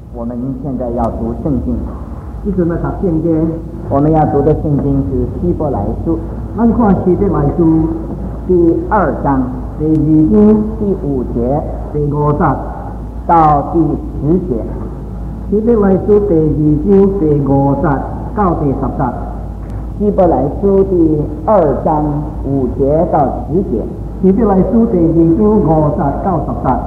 我们现在要读圣经， 即阵要读圣经， 我们要读的圣经是希伯来书， 咱看希伯来书第2章第2章第5节第5节到第10节。 希伯来书第2章第5节到第10节。 希伯来书第2章5节到10节。 希伯来书第2章5节到10节。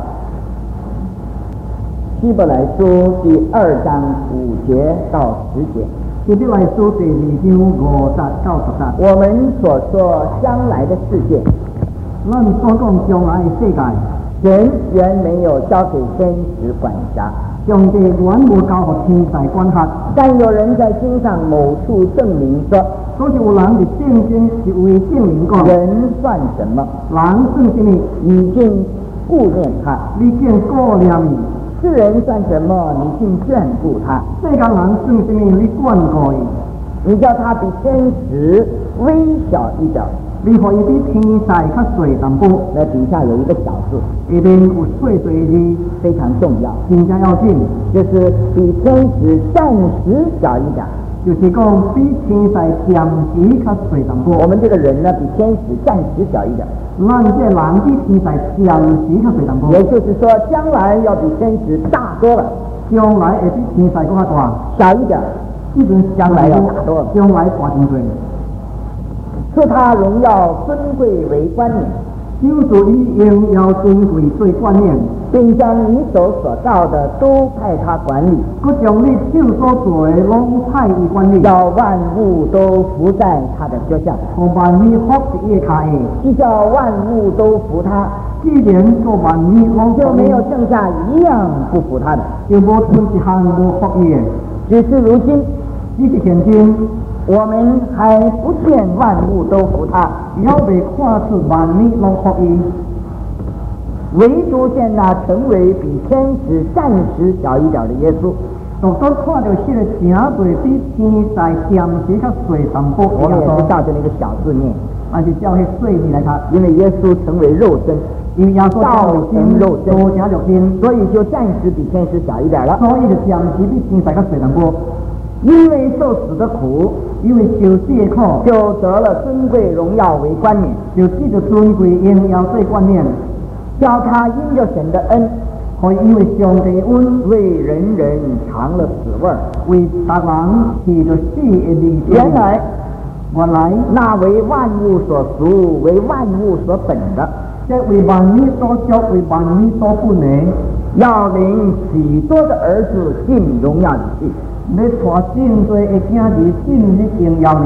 希伯来书第2章5节到10节。 希伯来书第2章5节到10节。 我们所说将来的世界， 咱所讲将来的世界， 神原没有交给天使管辖， 上帝原无交予天使管辖， 但有人在经上某处证明说， 所以有人伫圣经是为证明讲， 人算什么？ 人算什么？ 你竟顾念他； 你竟顾念伊。 世人算什么？你竟眷顾他； 世间人算什么？你眷顾伊。 你叫他比天使微小一点， 你互伊比天使较小淡薄。 那底下有一个小字， 下面有细细字， 非常重要， 真正要紧， 就是比天使暂时小一点。 就是讲比天使暂时较小淡薄。 我们这个人呢，比天使暂时小一点。 咱这人比天使暂时较小淡薄。 也就是说，将来要比天使大多了。 将来会比天使更较大。 小一点， 即阵将来要大多了。 将来大真多。 赐他荣耀尊贵为冠冕， 就是以荣耀尊贵做冠冕， 并将你手所造的都派他管理， 佮将你手所做的拢派伊管理， 叫万物都服在他的脚下， 互万物服伫伊的骹下， 既叫万物都服他， 既然做万物拢就没有剩下一样不服他的， 就无剩一项无服伊的。 只是如今， 只是现今， 我们还不见万物都服他， 还未看出万物拢服伊， 唯独见那成为比天使暂时小一点的耶稣。 独独看到迄个诚侪比天使暂时较小淡薄我们也是照着那个小字念， 还是照迄细字来读， 因为耶稣成为肉身， 因为耶稣道成肉身， 道成肉身， 所以就暂时比天使小一点了。 所以就暂时比天使较小淡薄。 因为受死的苦， 因为受死的苦， 就得了尊贵荣耀为冠冕， 就得着尊贵荣耀做冠冕， 叫他因着神的恩， 可以因为上帝的恩， 为人人尝了死味儿， 为达人吃着死的味。 原来那为万物所属、为万物所本的， 这为万物所属、为万物所本的， 要领许多的儿子进荣耀里去。 要带真多的囝儿进入荣耀里，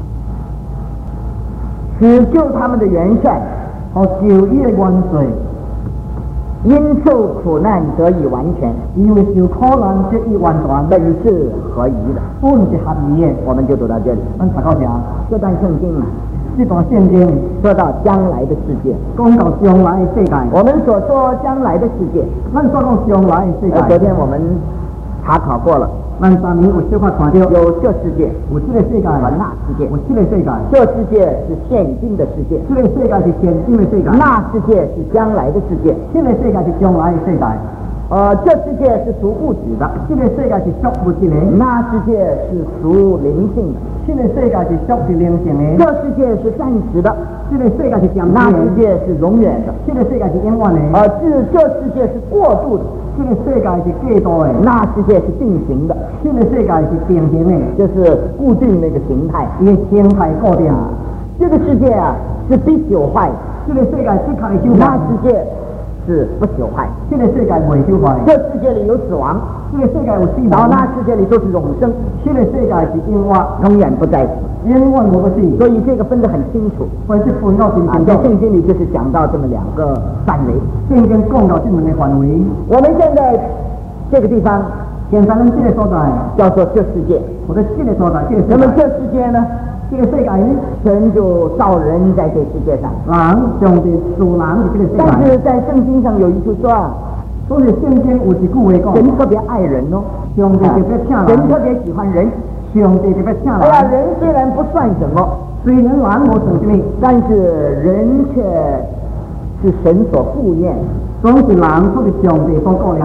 使救他们的元帅， 和救伊的元帅， 因受苦难得以完全， 因为受苦难得以完全， 本是合宜的。 本是合宜的。 我们就读到这里。 咱读到这， 这段圣经啊， 这段圣经说到将来的世界， 讲到将来的世界。 我们所说将来的世界， 咱所讲将来的世界。 昨天我们查考过了。 咱昨年有小可看到， 有这世界， 有这个世界， 和那世界。 有这个世界， 这世界是现今的世界， 这个世界是现今的世界， 那世界是将来的世界， 这个世界是将来的世界。 这世界是属物质的， 这个世界是属物质的； 那世界是属灵性的， 这个世界是属于灵性的。 这世界是暂时的， 这个世界是暂时的； 那世界是永远的， 这个世界是永远的。 这世界是过渡的， 这个世界是过渡的； 那世界是定型的， 这个世界是定型的， 就是固定那个形态， 伊的形态固定。 这个世界啊是必朽坏， 这个世界是可以朽坏； 那世界是不朽坏， 这个世界未朽坏。 这世界里有死亡， 这个世界有死亡， 然后那世界里都是永生， 这个世界是永远， 永远不再死， 永远无死。 所以这个分得很清楚。 所以这分到真清楚。 在圣经里就是讲到这么两个范围。 圣经讲到这么个范围。 我们现在这个地方， 现在咱这个所在叫做这世界， 或者这个所在，这个世界。 那么这世界呢？ 这个世界呢， 神就造人在这世界上， 人上帝造人在这个世界。 但是在圣经上有一句说啊， 所以圣经有一句话讲， 神特别爱人哦， 上帝特别疼人， 神特别喜欢人， 上帝特别疼人。 哎呀，人虽然不算什么， 虽然人无算什么， 但是人却是神所顾念， 总是人出是上帝所顾念的。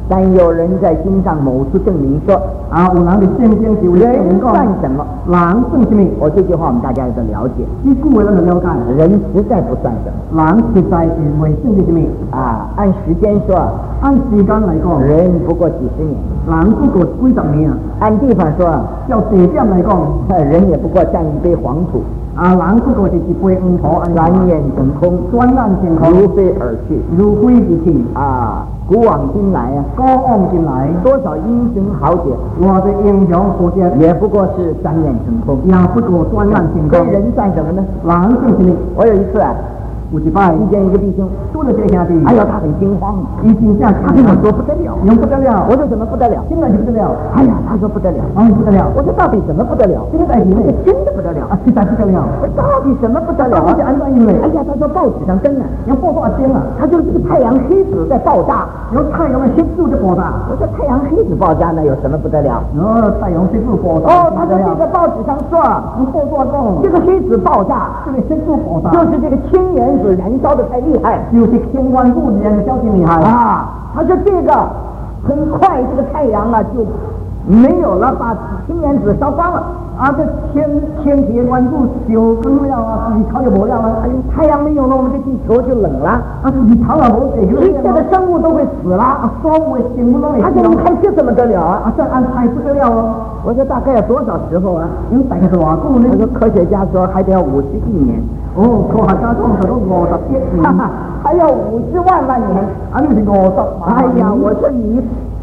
但有人在心上某处证明说， 有人的圣经就人算什么？ 人算什么？ 这句话我们大家有个了解。 这句话咱就了解。 人实在不算什么。 人实在是未算是什么？ 按时间说， 按时间来讲， 人不过几十年。 人不过几十年。 按地方说， 照地点来讲， 人也不过占一杯黄土。 人不过是一杯黄土， 转眼成空， 转眼成空， 如飞而去， 如飞而去。 古往今来古往今来， 多少英雄豪杰， 我的英雄豪杰也不过是转眼成空， 也不过转眼成空。 所以人算什么呢？ 人算什么？ 我有一次有一摆遇见一个弟兄， 拄到这个兄弟， 他很惊慌， 他跟我说不得了，不得了。 我说怎么不得了？ 现在就不得了。 他说不得了， 不得了。 我说到底什么不得了？ 这个在里面真的不得了， 实在不得了。 我到底什么不得了？ 是按照因为， 他说报纸上登了， 要报多少天了？ 他说这个太阳黑子在爆炸， 有太阳的黑子在爆炸。 我说太阳黑子爆炸那有什么不得了？ 太阳黑子爆炸。 他说这个报纸上说，这个黑子爆炸， 这个黑子爆炸， 就是这个氢原子燃烧的太厉害， 就是氢原子燃烧的厉害他说这个很快这个太阳就没有了，把氢原子烧光了。 这天体原子烧光了地球就没了了。 太阳没有了，我们这地球就冷了。 地球也没地球， 一切的生物都会死了， 所有的生物都会死。 他说你看这怎么得了这按猜不得了我说大概要多少时候因为大概是多久呢？ 他说科学家说还得要51年。 科学家说都51年， 还要50万年。 你是50万。 我说你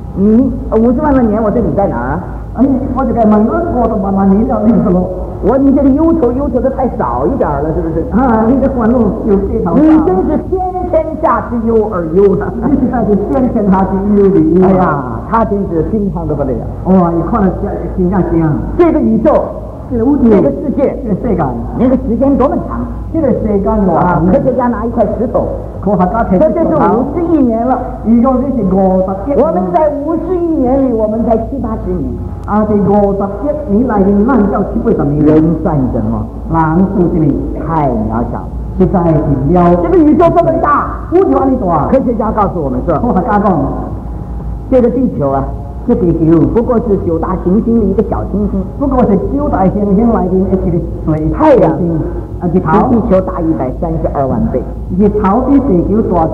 50万年，我说你在哪儿我就该问50万年了，你说你这个忧愁的太少一点了，是不是？ 你这欢乐有这头。 你真是天下之忧而忧的。 你实在是天下之忧的忧。 他真是心肠都不得了。 你看了真正香。 这个宇宙，这个世界， 这个世界， 那个时间多么长？ 这个时间科学家拿一块石头， 科学家说这是50亿年了。 如果这是51， 我们在50亿年里，我们才70、80年。 这51年来的咱叫70、80年。 人算什么？ 人算什么？ 太渺小， 实在是了。 这个宇宙这么大， 宇宙安尼大。 科学家告诉我们说， 科学家讲， 这个地球这地球不过是9大行星的一个小行星， 不过是9大行星来的一个水太阳。 日头比地球大132万倍， 日头比地球大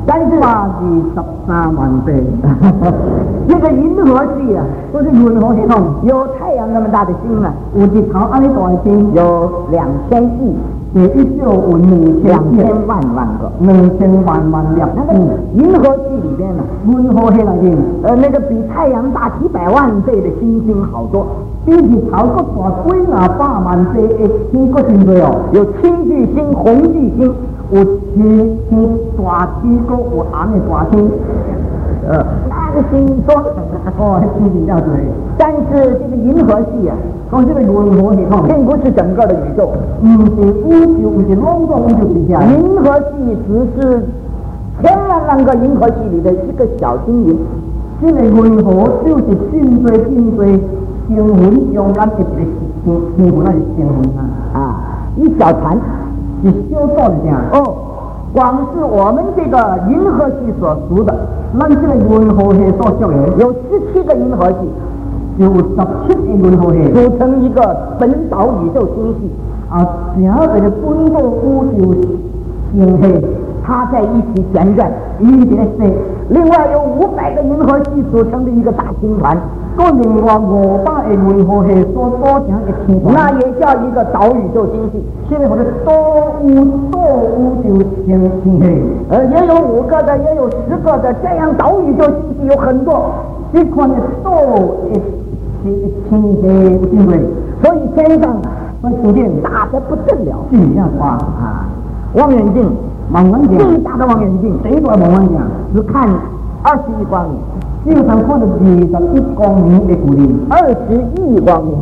123万倍。 这个银河系都是银河系统， 有太阳那么大的星有日头安尼大的星， 有2000亿， 第一就有2000 万个 ，2000万粒。 那个银河系里边银河系里面， 那个比太阳大几百万倍的星星好多， 比日头搁大几百万倍的星搁真多有氢巨星、红巨星， 有大星搁有暗的大星。 那个星多， 星比较多。 但是这个银河系讲这个银河系统， 并不是整个的宇宙， 不是宇宙，不是拢个宇宙底下。 银河系只是千万个银河系里的一个小星云。 这个银河就是真多星云中间的一个星云，那是星云一小团， 是小小的点。 光是我们这个银河系所属的， 咱这个银河系所属的有17个银河系， 有17个银河系组成一个本岛宇宙星系。 整个的本岛宇宙星系， 它在一起旋转， 一直在飞。 另外有500个银河系组成的一个大星团， 另外500个银河系所组成的星团， 那也叫一个岛宇宙星系。 现在我的岛宇宙星系， 也有5个的，也有10个的，这样岛宇宙星系有很多。 这款的岛星系有真多， 所以天上星点大得不得了， 这样大望远镜，最大的望远镜， 最大的望远镜只看20亿光年。 基本上看到21光年的距离 ，20亿光年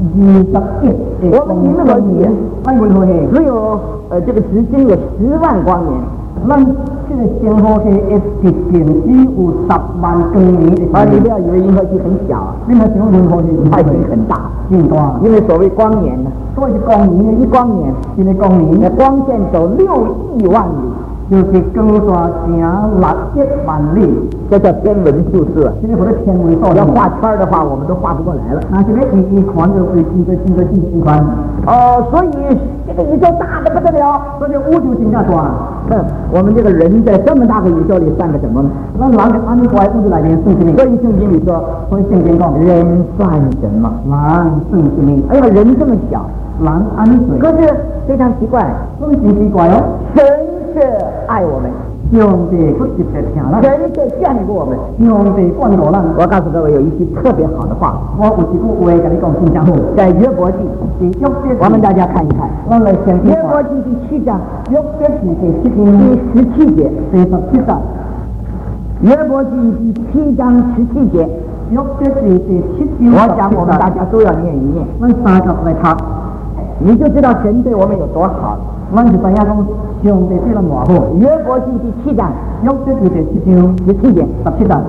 21 我们银河系只有这个直径有10万光年， 咱这个银河系的直径只有10万光年的。 你不要以为银河系很小， 你们想银河系它已经很大， 很大。 因为所谓光年所谓光年， 一光年， 现在光年， 光线走6亿万里。 就是光大成600万里， 这叫天文数字。 这个不是天文数字。 要画圈的话，我们都画不过来了。 那这个一宽就会进宽。 所以这个宇宙大的不得了， 所以宇宙真正大。 我们这个人在这么大个宇宙里算个什么呢？ 那人按你怪宇宙来连圣经里， 所以圣经里说， 所以圣经讲人算什么？ 人算什么？ 哎呀，人这么小， 人按水。 可是非常奇怪， 所以很奇怪哦。 神是爱我们， 上帝不直接听咱， 神是眷顾我们， 上帝眷顾咱。 我告诉各位，有一句特别好的话， 我有一句话跟你讲真正好， 在约伯记，我们大家看一看，约伯记第7章， 约伯记第 17节， 第17章， 约伯记第7章17节， 约伯记第7章， 我想我们大家都要念一念， 我3个来读， 你就知道神对我们有多好。 我就知影讲上帝对咱偌好。 约伯记第7章， 约伯记第7章 17节 ，17章，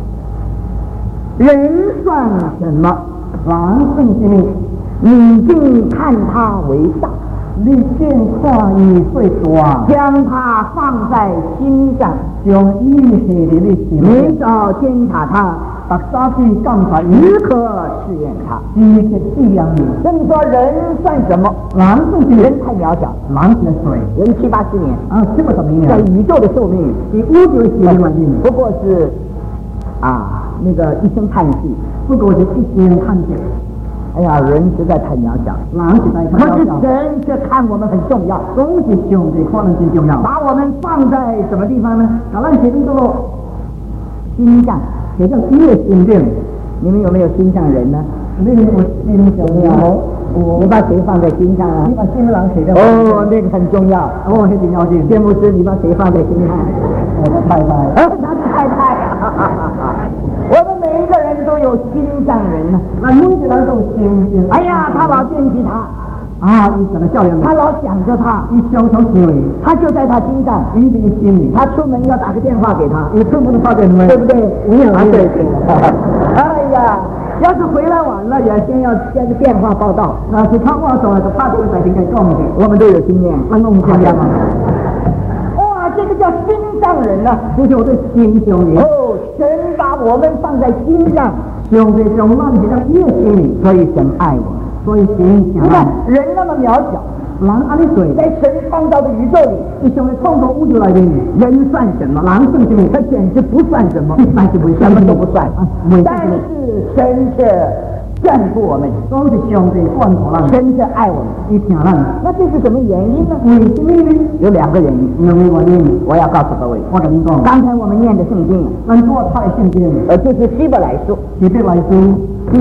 人算什么？ 人算什么？ 你竟看他为大， 你竟看伊最大， 将他放在心上， 将伊下伫你心每里， 早监察他， 逐早去监察伊， 时刻试验他。 时刻试验伊。 所以说，人算什么？ 人算什么？ 人太渺小， 人是水， 人7、80年， 70年在宇宙的寿命， 比宇宙7万年， 不过是那个一声叹息。 不过是一声叹息。 哎呀，人实在太渺小， 人实在太可是渺小。 神却看我们很重要， 总是上帝看咱真重要， 把我们放在什么地方呢？ 把咱写成做心上。 写成伊的心顶。 你们有没有心上人呢？ 你有心重要。 你把谁放在心上啊你？把心人写掉。 那个很重要。 那重要性。 谢牧师，你把谁放在心上？ 我的太太。 他的太太。我们每一个人都有心上人呢。 那每一个人都有心。 哎呀，他老惦记他， 伊怎么教养他老想着他， 伊常常想伊， 他就在他心上。 伊在心里。 他出门要打个电话给他， 伊出门打电话， 对不对？ 对。 哎呀，要是回来晚了，也先个电话报道。 那是他话说就怕这个在天该讲的， 我们都有经验， 那弄经验嘛。 哇，这个叫心上人呐， 这就是我的心上人。 神把我们放在心上， 上帝将咱写在伊的心里， 所以神爱我。 所以神你看人那么渺小， 人安尼做， 在神创造的宇宙里， 伊上帝创造宇宙内面， 人算什么？ 人算什么？ 他简直不算什么， 那是为什么都不算。但是是神是眷顾我们， 都是上帝眷顾咱， 神是爱我们， 伊听咱。 那这是什么原因呢？ 为什么呢？ 有2个原因。 2个原因， 我要告诉各位。 我跟你讲， 刚才我们念的圣经， 咱做他的圣经， 就是希伯来书， 希伯来书第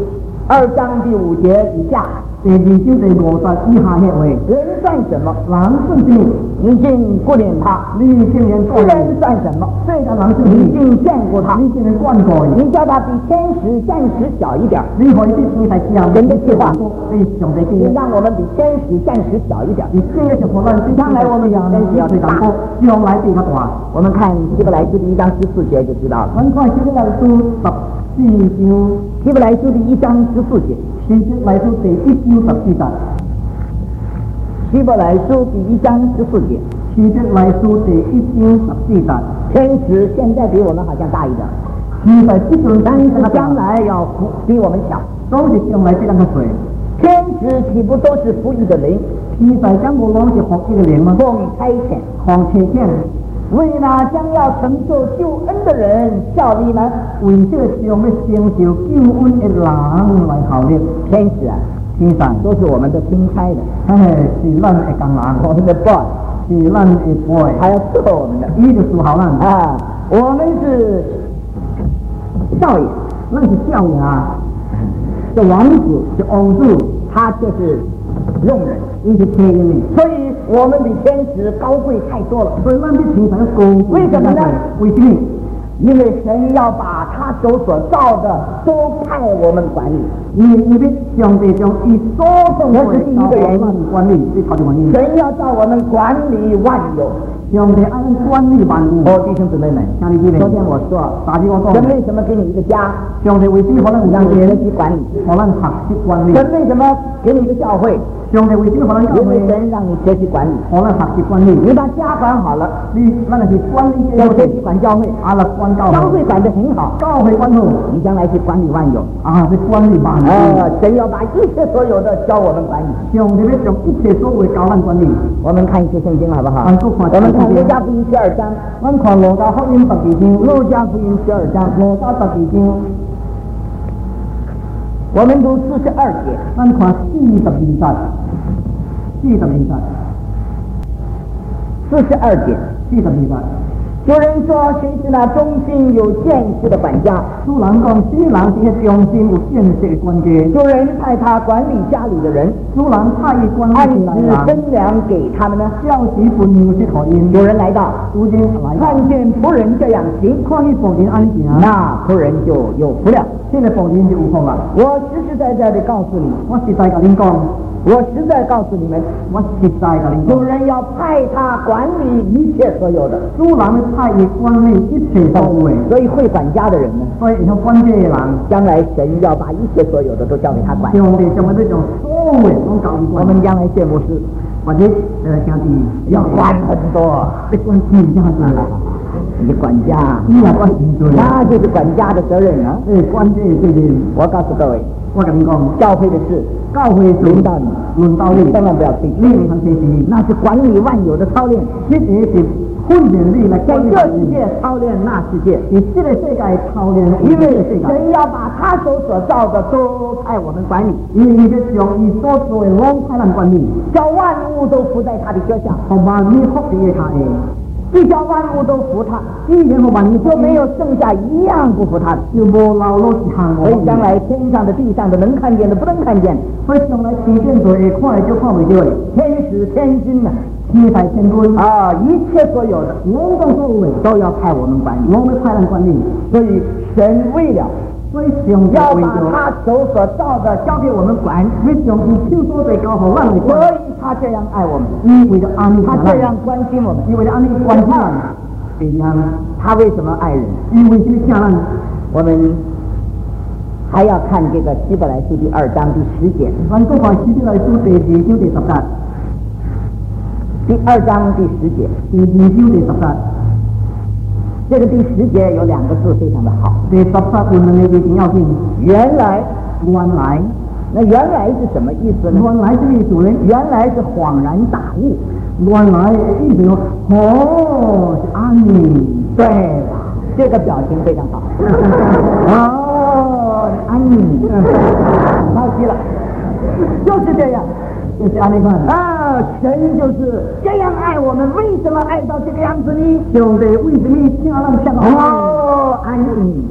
2章第5节以下， 第2章第50以下迄话， 人算什么？ 人算什么？ 你竟不怜他； 你竟然世人算什么？ 虽然人算什你么？ 竟眷顾他。 你竟然眷顾伊， 你叫他比天使暂时小一点， 你可以比天才小， 人的计划， 你上帝你计划。 让我们比天使暂时小一点。 你这个就可能将来我们要要最大，将来比较大。 我们看希伯来书第1章14节就知道了。 咱看希伯来书14章， 希伯来书第1章14节。 希伯来书第1章14节。 希伯来书第1章14节。 希伯来书第1章14节。 天使现在比我们好像大一点， 现在这种但是将来要比我们小。 都是将来比咱较水。 天使岂不都是服役的灵？ 天在将无拢是服役的灵吗？ 奉差遣， 奉差遣， 为那将要成就救恩的人效力吗？ 为这将要成就救恩的人来效力。 天使啊， 天在都是我们的钦差的， 是咱的工人， 我们的 boss， 是咱的 boy， 还要伺候我们的。 伊就伺候咱啊，我们是少爷， 咱是少爷， 是王子， 是王子， 他就是佣人， 伊是客人的。 所以我们比天使高贵太多了。 所以咱比天才要高。 为什么呢？ 为什么？ 因为神要把他手所造的都派我们管理。 因为上帝将伊所送这是第一个原因。 管理，这头的原因。 神要叫我们管理万有。 上帝爱管理万物。 弟兄姊妹们， 兄弟姐妹， 昨天我说， 大家我讲， 神为什么给你一个家？ 上帝为什么让咱让你学习管理？ 让咱学习管理？ 神为什么给你一个教会？ 上帝为什么互咱教因为会？ 神让你学习管理， 互咱学习管理。 你把家管好了， 咱就是管理要学习管教会， 来管教会。 教会管得很好， 教会管好， 你将来去管理万有。 是管理万有。 神要把一切所有的教我们管理。 上帝要将一切所有教咱管理。 我们看一些圣经好不好？ 我们看路加福音12章， 我们看路加福音12章， 路加福音12章， 路加12章。 我们读42节， 咱看42节，42节。 有人说谁是那忠心有见识的管家？ 主人讲，谁人是个忠心有见识的管家？ 主人派他管理家里的人， 主人派伊管理按时分粮给他们呢。 照时分粮去给因。 有人来到，看见仆人这样行， 看见仆人安行， 那仆人就有福了。 这个仆人就有福了。 我实实在在的告诉你， 我实在跟您讲。 我实在告诉你们，主人要派他管理一切所有的， 主人派伊管理一切所有的。 所以会管家的人呢， 所以像管家的人， 将来神要把一切所有的都交给他管。 上帝将这种所有的都交给我们将来谢牧师， 或者兄弟要管很多， 要管很多。 你管家， 那就是管家的责任啊。 管家这个， 我告诉各位， 我跟你讲， 教会的事， 教会轮到你，千万不要推你常学习， 那是管理万有的操练， 这个是训练你来在这世界操练那世界， 你这个世界操练， 因为神要把他所造的都派我们管理， 因为这将伊所做的拢派咱管理， 叫万物都伏在他的脚下， 和万物服在他的。 一叫万物都服他， 一年和万物就没有剩下一样不服他的， 就无老老一行。 所以将来天上的、地上的，能看见的、不能看见， 所以将来天见做会看的就看不到的， 天使、天君呐， 天才天君一切所有的， 拢都所有的都要派我们管理， 我们派人管理。 所以神为了。 所以上帝要把他手所造的交给我们管， 要将伊手所在交给咱来管。 所以他这样爱我们， 为了安利他这样关心我们， 为了安利关心咱。 他为什么爱人？ 因为什么爱咱？ 我们还要看这个希伯来书第2章第10节。 咱再看希伯来书第2章第10节。 第2章第10节。 第2章第10节。 这个第10节有2个字非常的好。 第10节有2个字挺要紧。 原来，那原来是什么意思呢？ 原来这个意思呢？ 原来是恍然大悟。 原来意思是安妮。 对了，这个表情非常好。安妮，好极了，就是这样。 就是安尼款神就是这样爱我们，为什么爱到这个样子呢？ 上帝为什么听咱像安妮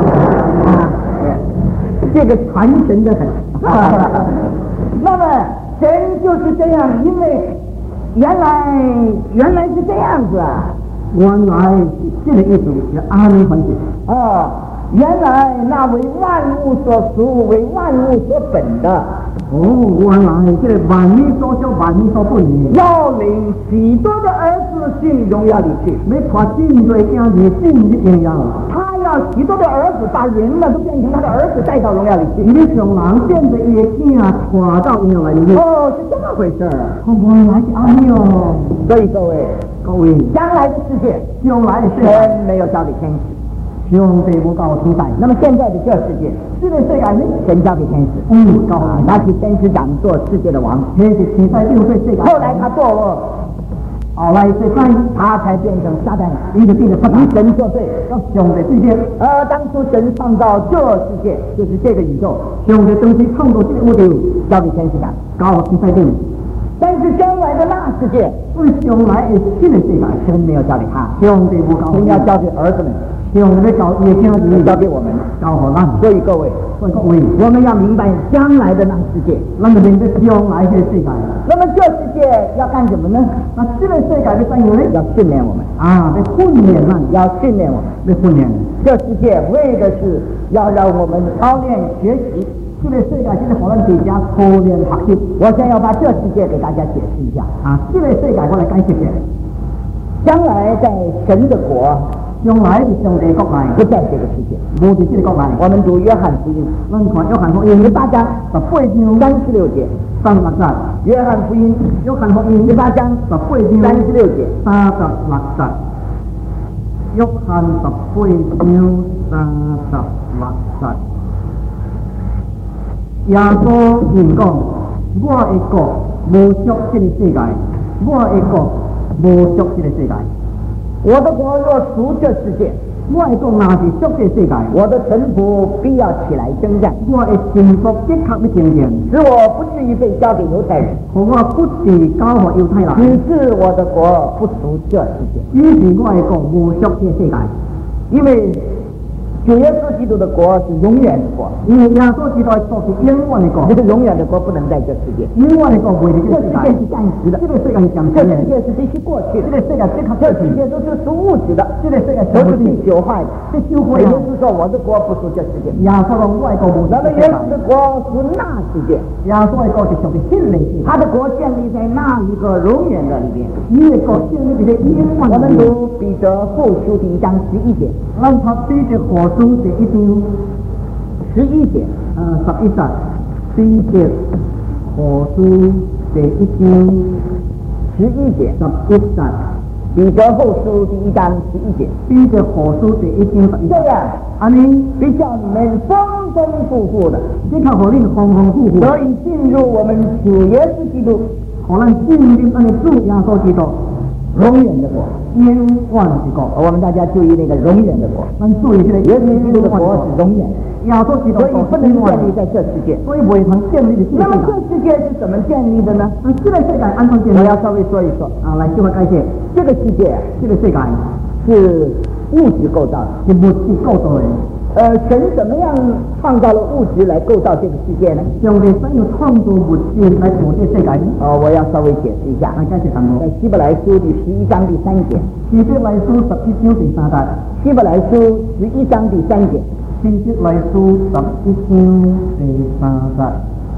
这个传神的很。那么神就是这样，因为原来是这样子啊。 原来这个意思是安尼款式。 原来那为万物所属、为万物所本的。 原来这个万物所属、万物所本的， 要领许多的儿子进荣耀里去。 要带真多儿子进入荣耀。 他要许多的儿子把人呢都变成他的儿子带到荣耀里去。 你将人变成伊的囝带到荣耀里去。 是这么回事儿。 原来是安尼哦。 所以各位，将来的世界，神没有交给天使。 上帝无教天使， 那么现在的这世界， 这个世界呢， 神交给天使，他是天使长做世界的王， 天是天使定做世界。 后来他堕落， 后来他才变成撒旦， 伊就变成撒旦， 与神作对， 跟上帝对决。 当初神创造这世界，就是这个宇宙， 上帝当时创造这个宇宙， 交给天使长， 交给天使定。 但是将来的那世界， 将来的新的世界， 神没有交给他， 上帝无交， 神要交给儿子们。 上帝交伊的囝子交给我们， 交给咱。 所以各位，我们要明白将来的那世界， 咱就明白将来的世界。 那么这世界要干什么呢？ 那这个世界要干什么呢？ 要训练我们要训练咱， 要训练我们， 要训练。 这世界为的是要让我们操练学习。 这个世界就是互咱大家操练学习。 我先要把这世界给大家解释一下。 这个世界我来解释一下。 将来在神的国， 将来是上帝国内， 不在这个世界。 无伫这个国内。 我们读约翰福音， 咱看约翰福音 18章 18章 36节。 36节。 约翰福音18章 18章 36节。 36节。约翰18章36节。耶穌言講：我的國無屬這個世界，我的國無屬這個世界。 我的國若屬這世界， 我的國若是屬這世界， 我的臣僕必要起來征戰， 我的臣僕即刻要征戰， 使我不至於被交給猶太人， 和我不是交給猶太人。 只是我的國不屬這世界， 於是我的國無屬這世界， 因為主耶穌基督的國是永遠的國， 因為耶穌基督的國是永遠的國， 這個永遠的國不能在這世界， 永遠的國不會在這世界， 這世界是暫時的， 這個世界是暫時的， 這世界是必須過去的， 這個世界即刻過去， 這世界都是屬物質的， 這個世界都是被朽壞的， 被朽壞的。 耶穌說我的國不屬這世界， 耶穌說我的國無屬這世界， 耶穌的國屬那世界， 耶穌的國是屬於這個世界， 他的國建立在那一個永遠的裏邊。 你的國建立在永遠的裏邊。 我們讀彼得後書第1章11節， 咱讀彼得後書第1章 11節 ，11節，彼得後書第1章 11節 ，11節， 彼得後書第1章11節， 彼得後書第1章11節。 這樣， 安尼必叫你們豐豐富富的， 即刻互恁豐豐富富， 得以進入我們主耶穌基督， 互咱進入安尼主耶穌基督永遠的國， 永遠之國。 我們大家注意那個永遠的國， 咱注意這個耶穌基督的國是永遠， 耶穌基督所以不能建立在這世界。 所以未能建立的。 那麼這世界是怎麼建立的呢？ 這個世界安怎建立？ 我要稍微說一說啊，來就會解釋。 這個世界， 這個世界是物質構造的， 是物質構造的。 神怎麼樣創造了物質來構造這個世界呢？ 上帝怎樣創造物質來造這個世界呢？ 我要稍微解釋一下。 來解釋看在希伯來書第11章第3節。 希伯來書11章第3節。 希伯來書11章第3節。 希伯來書11章第3節。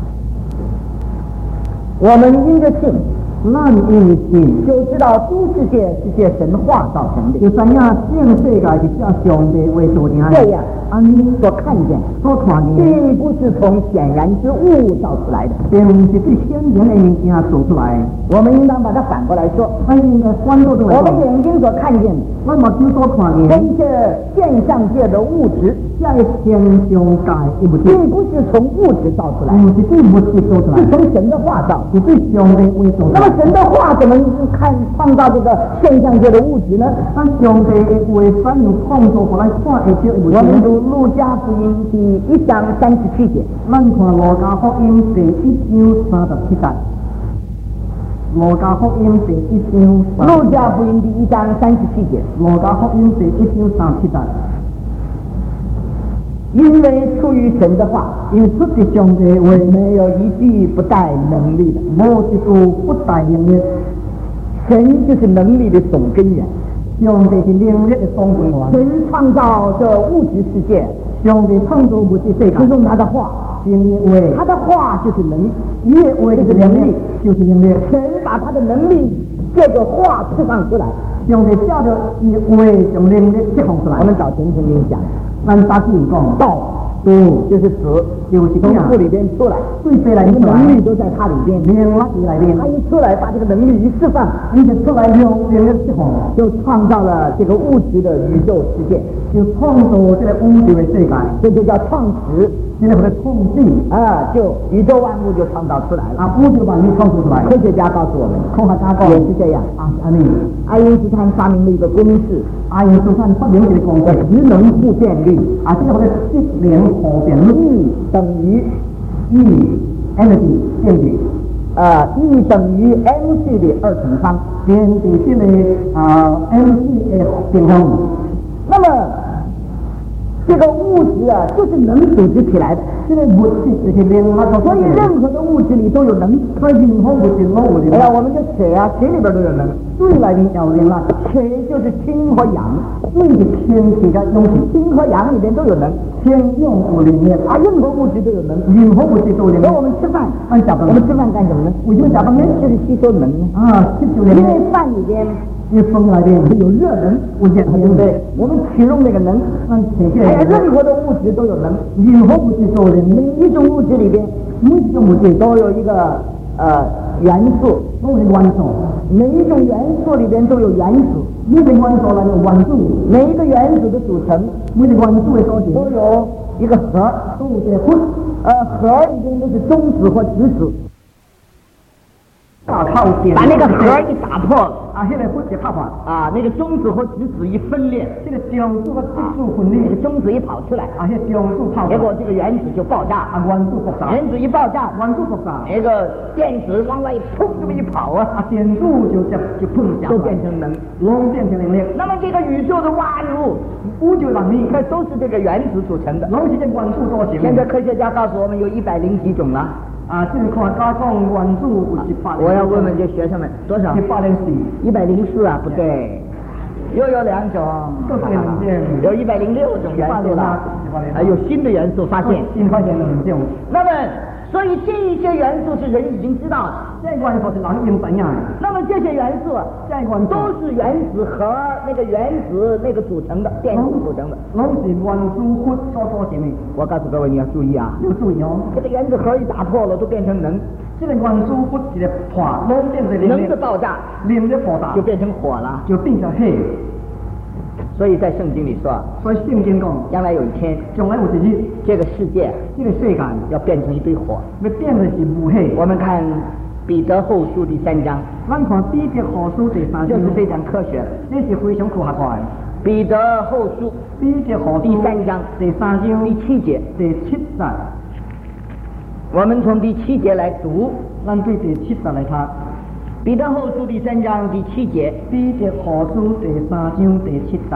我們因着信， 咱因為信， 就知道諸世界是借神化造成的。 就知影這世界是借上帝為造成的。 這樣， 安尼所看見，並不是從顯然之物造出來的， 並不是最顯然的物件做出來。 我們應當把它反過來說， 咱應該反過來說， 我們眼睛所看見， 咱目睭所看見， 跟這現象界的物質， 在現象界的物質， 並不是從物質造出來， 不是對物質做出來， 是從神的化造， 是對上帝為造出來。 那麼神的化怎麼看創造這個現象界的物質呢？ 咱上帝的話怎樣創造出來看會這物質？ 我們讀路加福音第1章37節， 咱看路加福音第1章37節。路加福音第1章， 路加福音第1章37節， 路加福音第1章37節。 因為出於神的話， 因為出自上帝話， 沒有一句不帶能力的， 無一句不帶能力。 神就是能力的總根源， 上帝是能力的總根源。 神創造這物質世界， 上帝創造物質世界， 是用他的話，他的話就是能力， 他的話就是能力，就是能力。 神把他的能力借着話釋放出來， 上帝借着伊話將能力釋放出來。 我們早前曾經講， 咱早前講道就是子， 就是從父裏邊出來， 對出來， 能力都在他裏邊， 能力來邊， 他一出來把這個能力一釋放， 你就出來用能力釋放， 就創造了這個物質的宇宙世界， 就創造這個物質的世界， 這就叫創始。 現在我哋創始就宇宙萬物就創造出來了。 啊，宇宙萬物創造出來。 科學家告訴我們， 科學家也是這樣。愛因斯坦發明了一個公式， 愛因斯坦發明一個公式， 質能互變率。 啊，這個我哋質能互變率 E 等於 energy 電子 ，E 等於 mc 的2乘方， 電子這個mc 的平方。 那麼這個物質啊，就是能組織起來的。 這個物質就是能量， 所以任何的物質裡都有能。 所以任何物質都有能。 我們的水啊，水裡邊都有能。 水裡面有能量， 水就是氫和氧， 水是氫氣跟氧氣， 氫和氧裡面都有能。 天用物里面啊，任何物质都有能。 任何物质都有能。 我们吃饭， 按下班， 我们吃饭干什么呢？ 为什么下班呢？ 就是吸收能呢。 啊，吸收能。 因为饭里边。 因为风来边有热能，我讲对不对？我们取用那个能，任何的物质都有能， 任何物质都有能。 每一种物质里边， 每一种物质都有一个元素， 都有元素。 每一种元素里边都有元素， 每个元素来有元素， 每一个元素的组成， 每个元素的组成都有一个核， 都有个核。 核里边都是中子或质子。 大靠点， 把那个核一打破啊，现在核就破坏啊，那个中子和质子一分裂， 这个中子和质子分裂， 那个中子一跑出来， 啊，这中子跑， 结果这个原子就爆炸， 啊，原子爆炸， 原子一爆炸， 原子爆炸， 那个电子往外一砰这么一跑啊， 电子就碰下， 都变成能变成能量。 那么这个宇宙的万物， 宇宙能力， 那都是这个原子组成的， 都是这元素组成。 现在科学家告诉我们有100几种了。 啊，这个看家讲元素有100。 我要问问这学生们多少？104啊，不对，又有2种，有106种元素了，还有新的元素发现， 新发现的2种。 那么，所以这一些元素是人已经知道的， 这元素是人已经知道的。 那么这些元素啊，都是原子核那个原子那个组成的，电子组成的， 都是元素核所组成的。 我告诉各位，你要注意啊， 要注意哦， 这个原子核一打破了，都变成能。 这个元素核一个破，能变成能的爆炸， 能的爆炸就变成火了， 就变成火。 所以在圣经里说， 所以圣经讲， 将来有一天， 将来有一日， 这个世界， 这个世界要变成一堆火， 要变成是无火。 我们看彼得后书第3章， 咱看彼得后书第3章， 就是非常科学， 这是非常科学化的。 彼得后书， 彼得后书第3章， 第3章第7节， 第7节。 我们从第7节来读， 咱对第7节来看。 彼得后书第3章第7节， 彼得后书第3章第7节。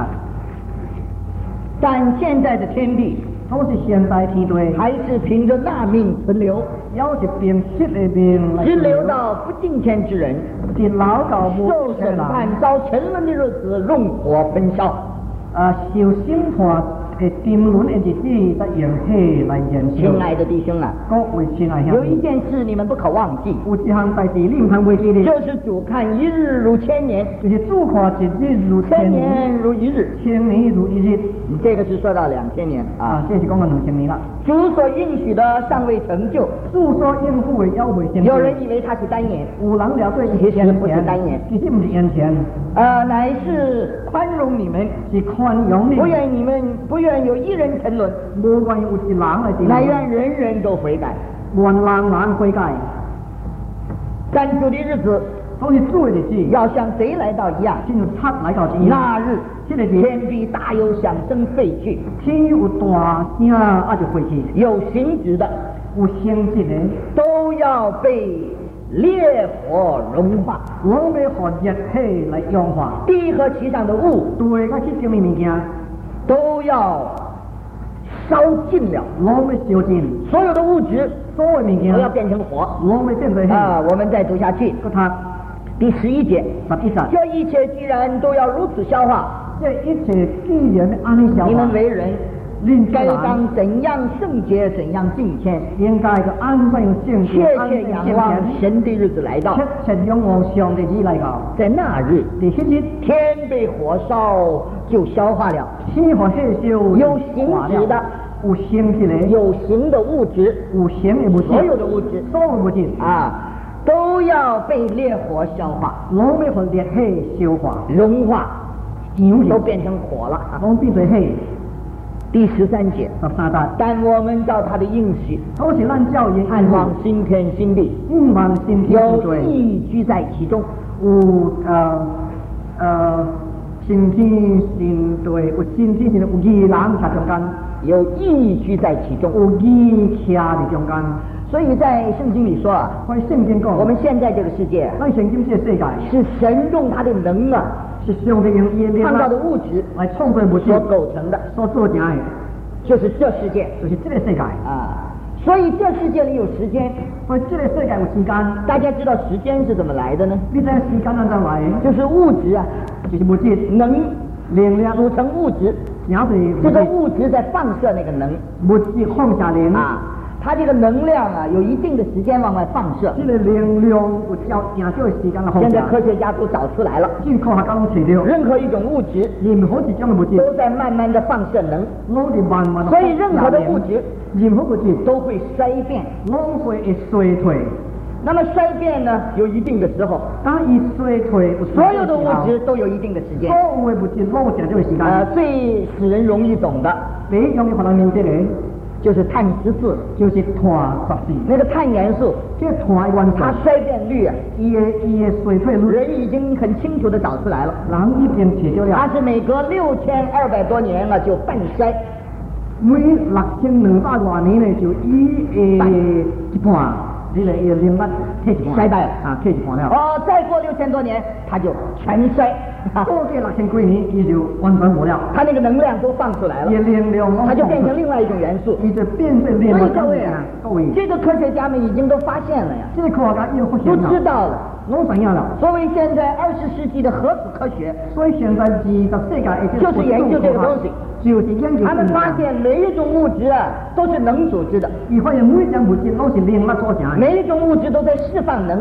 但现在的天地， 都是现在天地， 还是凭着那命存留， 要是凭这个命来直留到不敬虔之人， 直留到受审判遭沉沦的日子，用火焚烧。 受审判的沉沦的日子，在用火来燃烧。 亲爱的弟兄啊， 各位亲爱的， 有一件事你们不可忘记， 有一项代志你唔通忘记的， 就是主看一日如千年， 就是主看一日如千年如一日， 千年如一日。 这个是说到2000年啊， 这是讲到2000年了。 主所应许的尚未成就， 主所应付的要未成就。 有人以为他是单言， 有人了对其实不是单言， 其实不是眼前。 乃是宽容你们， 是宽容你们， 不愿有一人沉沦， 不愿有一人来沉沦， 乃愿人人都悔改， 愿人悔改。 但主的日子， 都是主的日子， 要像贼来到一样， 进入贼来到一样。 那日，天必大有响声废去， 天有大声就废去， 有形质的， 有形质的， 都要被烈火融化， 拢要和热气来融化。 地和其上的物， 对，甲其上面物件都要烧尽了， 拢要烧尽。 所有的物质， 所有物件都要变成火， 拢要变成火。 我们再读下去， 他第11节，这一切既然都要如此消化， 这一切既然安尼消化， 你们为人该当怎样圣洁，怎样敬虔， 应该个安分圣洁， 切切仰望神的日子来到， 切切仰望上帝日来到。 在那日， 第7日， 天被火烧就消化了， 天火火烧， 有形质的， 有形质的， 有形的物质， 有形的物质， 所有的物质， 所有物质都要被烈火消化， 拢要和烈气消化、 融化，都变成火了， 拢变成火。 第13节 ，13节， 但我们照他的应许， 都是按照应盼望新天新地，有义居在其中， 有新天新地，有新天新地，有义人在中间， 有义居在其中， 有义徛在中间。 所以在圣经里说啊， 圣经讲， 我们现在这个世界， 那圣经这个世界是神用他的能啊， 是上帝用创造的物质来创造物质所构成的， 所做成的， 就是这世界， 就是这个世界所以这世界里有时间， 所以这个世界有时间。 大家知道时间是怎么来的呢？ 你知道时间怎么来？ 就是物质啊， 就是物质能量组成物质， 这个物质在放射那个能， 物质放射能啊。它这个能量啊，有一定的时间往外放射。 这个能量有较少的时间来放射。 现在科学家都找出来了，任何一种物质，都在慢慢的放射能。所以任何的物质，都会衰变，那么衰变呢，有一定的时候。所有的物质都有一定的时间。最使人容易懂的，就是碳14， 就是碳14。 那个碳元素，它衰变率啊，人已经很清楚的找出来了。它是每隔6200多年了就半衰， 每6200多年呢就一半。 衰败了啊，退一半了。 再过6000多年，它就全衰。 过这6000多年，它就完全没了。 它那个能量都放出来了，它就变成另外一种元素。所以各位啊，这个科学家们已经都发现了呀，都知道了。所谓现在20世纪的核子科学， 所以现在20世界就是研究这个东西。他们发现每一种物质啊都是能组织的，每一种物质都在释放能，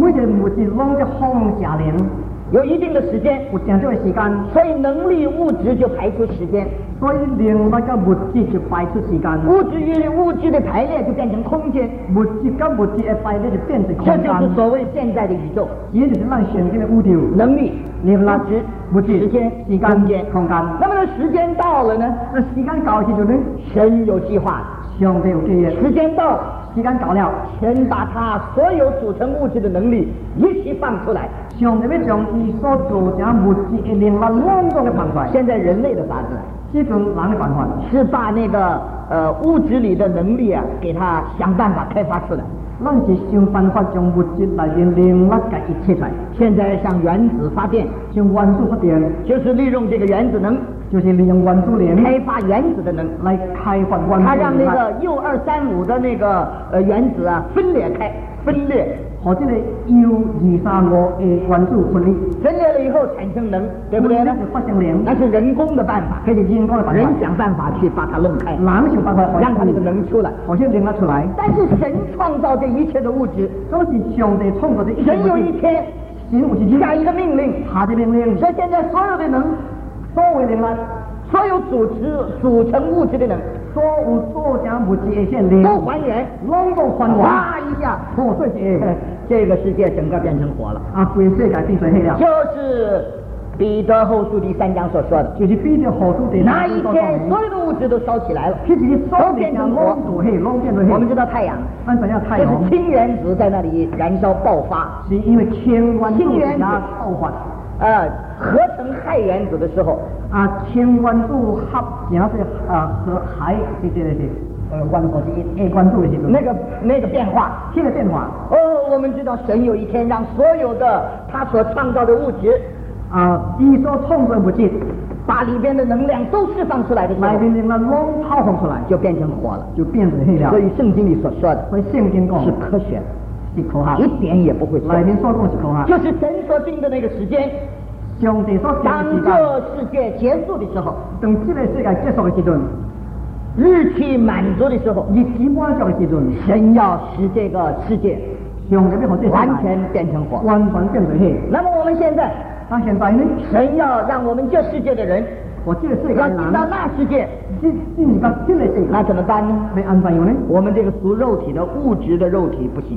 有一定的时间，所以能力物质就排出时间， 所以另外个物质就排出时间， 物质与物质的排列就变成空间， 物质跟物质的排列就变成空间。 这就是所谓现在的宇宙， 也就是咱现今的宇宙。 能力、物质、时间、 空间。 那么时间到了呢？ 那时间到的时候呢？ 神有计划， 上帝有计划。 时间到了。 时间到了， 神把他所有组成物质的能力一起放出来。 上帝要将伊所组成物质的能力拢都给放出来。 现在人类的法子， 这种人的办法是把那个物质里的能力啊，给他想办法开发出来。 咱是想办法将物质来的能力给一切出来。 现在像原子发电， 像原子发电， 就是利用这个原子能。 就是利用原子能开发原子的能来开发原子， 它让那个铀235的那个原子啊分裂， 和这个铀235的原子分裂了以后产生能，对不对呢？那是人工的办法，人想办法去把它弄开， 想办法让它那个能出来， 好像能出来。 但是神创造这一切的物质， 都是上帝创造的一切物质。 神有一天下一个命令，说现在所有的能。所有组成物质的能， 所有组成物质的线能都还原，哗一下，这个世界整个变成火了啊！全世界变成黑了。 就是彼得后书第3章所说的， 就是彼得后书第3章。 那一天，所有的物质都烧起来了， 都变成火。 我们知道太阳，这是氢原子在那里燃烧爆发， 是因为氢原子爆发。 合成氦原子的时候氢原子合成是和氦原子的原子的时候， 那个变化，我们知道神有一天让所有的他所创造的物质伊所创造的物质， 把里边的能量都释放出来的时候， 抛放出来， 就变成火了， 就变成黑了。 所以圣经里所说的，是科学。一点也不会错，就是神所定的那个时间。当这世界结束的时候， 等这个世界结束的时候， 日期满足的时候，神要使这个世界完全变成火，那么我们现在呢？ 神要让我们这世界的人要进到那世界，那怎么办呢？我们这个属肉体的物质的肉体不行，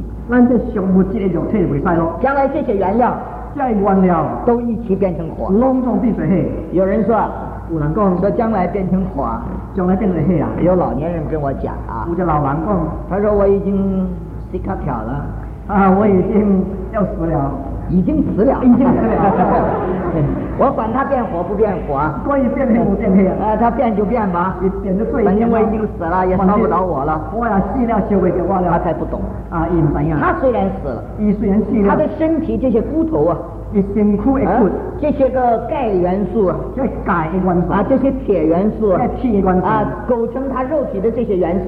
将来这些原料都一起变成火，有人说将来变成火，有老年人跟我讲他说我已经死卡条了我已经要死了。 已经死了，我管他变火不变火， 关于变黑不变黑他变就变吧，反正我已经死了，也烧不着我了。他才不懂他虽然死了，他的身体这些骨头这些个钙元素这些铁元素构成他肉体的这些元素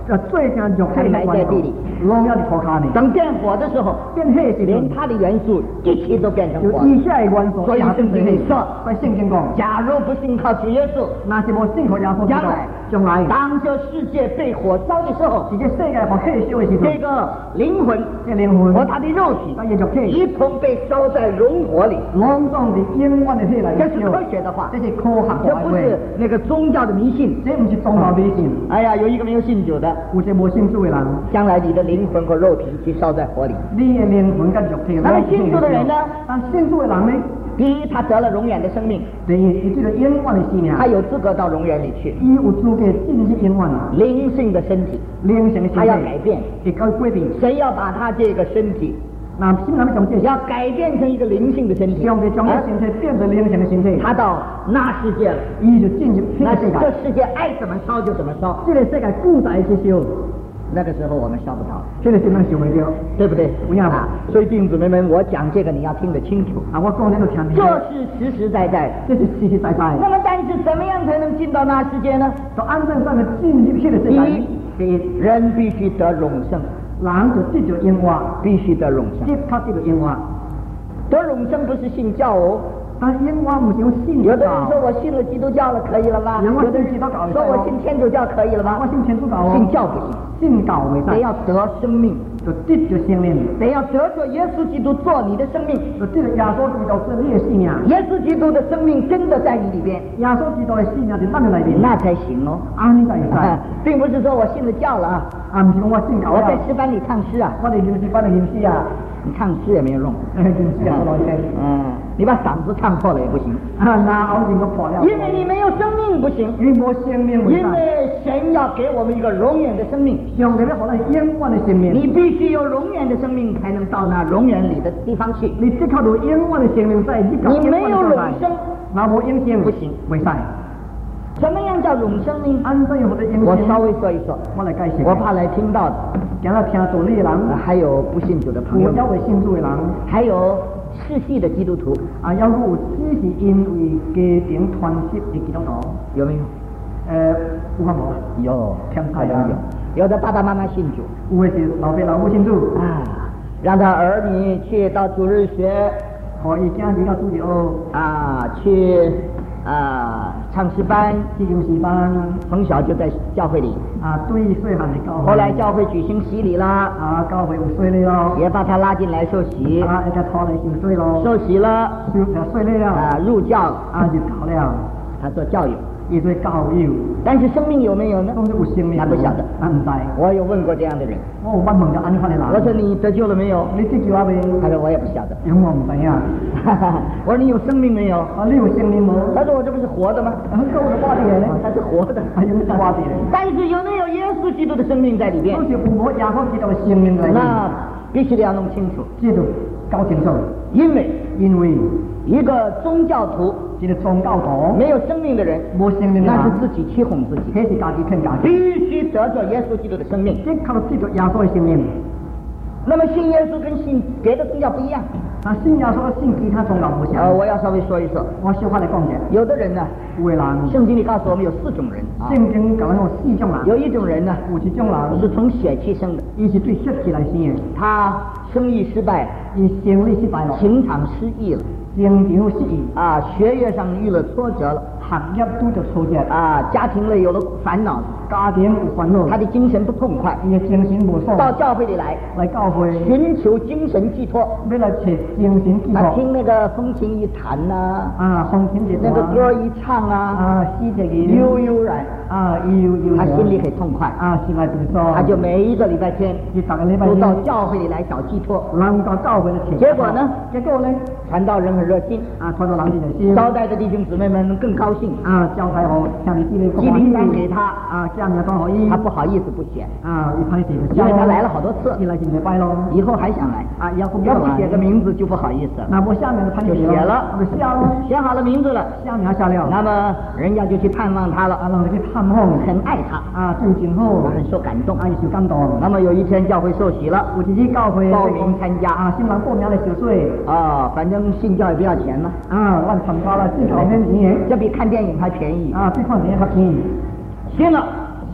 最正肉体埋在地里， 拢要是涂骹呢。 等变火的时候， 变火时连它的元素一起都变成火。 就以下的元素， 所以圣经里说， 在圣经讲， 假如不信靠主耶稣， 那是无信靠耶稣，将来当这世界被火烧的时候， 这个世界被火烧的时候， 这个灵魂和他的肉体一同被烧在熔火里。 拢总是永远的火来。 这是科学的话， 这是科学的话， 这不是那个宗教的迷信， 这不是宗教迷信。 哎呀，有一个没有信主的， 有些无信主的人， 将来你的灵魂和肉体一起烧在火里。 你的灵魂跟肉体， 那么信主的人呢？ 但信主的人呢？ 第一，他得了永远的生命； 第一，这个永远的生命， 他有资格到永远里去。 伊有资格进去永远。 灵性的身体， 灵性的身体， 他要改变， 也要改变。 谁要把他这个身体？ 那心里面要改变成一个灵性的身体， 将这身体变成灵性的身体。 他到那世界了， 伊就进入那这世界爱怎么烧就怎么烧。 这个世界固在去烧， 那个时候我们烧不着， 这个是咱想不到， 对不对？ 不要吧。 所以弟兄姊妹们，我讲这个你要听得清楚啊！我讲这个听明白。 这是实实在在， 这是实实在在。 那么，但是怎么样才能进到那世界呢？ 就按照上面进入去的世界。 第一，人必须得永生。 人就得着永远， 必须得永生。 他得着永远。 得永生不是信教哦。 但永远不是用信教。 有的人说我信了基督教了，可以了吧？有的人说我信天主教可以了吧？ 我信天主教哦。 信教不行， 信教为得要得生命， 就得着生命， 得要得着耶稣基督做你的生命， 就得着耶稣基督做你的生命。 耶稣基督的生命真的在你里边， 耶稣基督的生命就在你里边， 那才行哦。 你才行， 并不是说我信了教了啊。 不是说我信教了。 我在诗班里唱诗啊， 我在诗班里吟诗啊。 你唱诗也没有用， 吟诗也不老听。 你把嗓子唱破了也不行。 那我整个破了。 因为你没有生命不行。 因为没生命为啥？ 因为神要给我们一个永远的生命。 上帝要给咱永远的生命。 你必须有永远的生命，才能到那永远里的地方去。 你只靠有永远的生命在， 你没有永生， 那无永生不行， 为啥？ 什么样叫永生呢？ 我稍微说一说， 我来解释。 我怕来听到的， 今日听主的人， 还有不信主的朋友， 有未信主的人， 还有世系的基督徒啊，有只是因为家庭团结的基督徒， 有没有？ 有看无？ 有，有的爸爸妈妈信主， 有的是老爸老母信主啊，让他儿女去到主日学， 可以家庭到主日学啊，去唱诗班， 去唱诗班， 从小就在教会里啊，对细汉的教会。 后来教会举行洗礼啦， 啊，教会有洗礼咯， 也把他拉进来受洗， 啊，一个拖来受洗咯， 受洗了， 洗礼了， 啊，入教， 啊，入教了， 他做教友。 也对教友， 但是生命有没有呢？ 有生命， 他不晓得， 他不知。 我有问过这样的人， 我问到安尼款的人， 我说你得救了没有？ 你得救了没？ 他说我也不晓得， 因为我唔知呀。 我说你有生命没有？ 啊，你有生命吗？ 他说我这不是活的吗？ 跟我是活的呢， 他是活的， 还有是活的。 但是有没有耶稣基督的生命在里边？ 就是有耶稣基督的生命在里面。 那必须得要弄清楚， 这就搞清楚。 因为一个宗教徒， 一个宗教徒没有生命的人， 没生命的人， 那是自己欺哄自己， 那是自己骗自己。 必须得着耶稣基督的生命， 这靠得得着耶稣的生命。 那么信耶稣跟信别的宗教不一样。 那信耶稣信其他宗教不像。 我要稍微说一说。 我小话来讲解。 有的人呢， 有的人， 圣经里告诉我们有4种人。 圣经讲有4种人。 有一种人呢， 有一种人是从血气生的， 伊是对血气来生的。 他生意失败， 伊生意失败了， 情场失意了， 情场失意啊，学业上遇了挫折了， 学业拄着挫折啊，家庭里有了烦恼， 家庭有烦恼， 他的精神不痛快， 伊的精神不爽， 到教会里来教会寻求精神寄托， 要来找精神寄托。 他听那个风琴一弹呐， 啊，风琴一那个歌一唱啊， 啊，喜这个悠悠然啊，悠他心里很痛快啊，心里不爽， 他就每一个礼拜天都到教会里来找寄托， 到教会来找。 结果呢？传道人很热心啊，传道人很热心， 招待的弟兄姊妹们更高兴啊，招待好，向你寄名单给他啊，下面装好意， 他不好意思不写啊，一拍写个， 因为他来了好多次， 一来就没拜喽， 以后还想来啊，要不写个名字就不好意思了， 那我下面就写了，写好了名字了， 下面下了， 那么人家就去探望他了， 啊，让他去探望， 很爱他啊，对今后很受感动， 啊，受感动。 那么有一天教会受洗了， 有一日教会报名参加啊，新郎报名来受洗啊，反正信教也不要钱嘛， 啊，我参加了信教免钱， 这比看电影还便宜啊，比看电影还便宜。 信了，